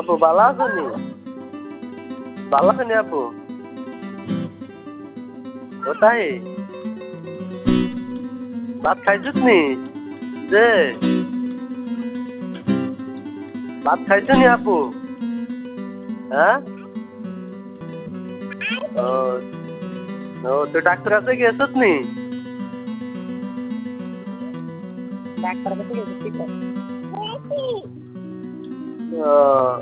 আপু ভালো আছো নি? ভালো আছো নি আপু? ও তাই ভাত খাইছিস নি? যে ভাত খাইছো নি আপু? হ্যাঁ? ও ও তো ডাক্তার কাছে গেছিস নি? ডাক্তার কাছে গেছিস? ও